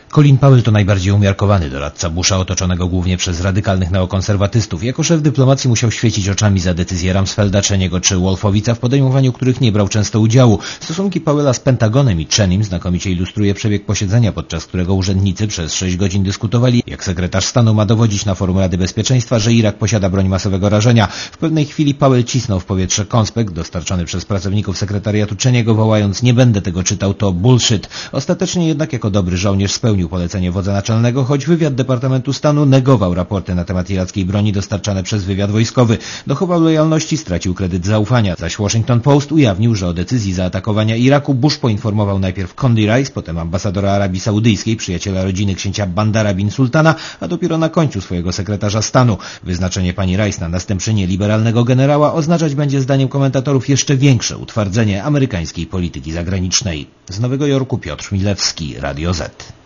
Colin Powell to najbardziej umiarkowany doradca Busha, otoczonego głównie przez radykalnych neokonserwatystów. Jako szef dyplomacji musiał świecić oczami za decyzje Rumsfelda, Czeniego czy Wolfowica, w podejmowaniu których nie brał często udziału. Stosunki Powella z Pentagonem i Chenim znakomicie ilustruje przebieg posiedzenia, podczas którego urzędnicy przez 6 godzin dyskutowali, jak sekretarz stanu ma dowodzić na forum Rady Bezpieczeństwa, że Irak posiada broń masowego rażenia. W pewnej chwili Powell cisnął w powietrze konspekt dostarczony przez pracowników sekretariatu Czeniego, wołając: nie będę tego czytał, to bullshit. Ostatecznie jednak jako dobry żołnierz spełnił polecenie wodza naczelnego, choć wywiad Departamentu Stanu negował raporty na temat irackiej broni dostarczane przez wywiad wojskowy. Dochował lojalności, stracił kredyt zaufania, zaś Washington Post ujawnił, że o decyzji zaatakowania Iraku Bush poinformował najpierw Condi Rice, potem ambasadora Arabii Saudyjskiej, przyjaciela rodziny księcia Bandara bin Sultana, a dopiero na końcu swojego sekretarza stanu. Wyznaczenie pani Rice na następczynię liberalnego generała oznaczać będzie, zdaniem komentatorów, jeszcze większe utwardzenie amerykańskiej polityki zagranicznej. Z Nowego Jorku Piotr Milewski, Radio Z.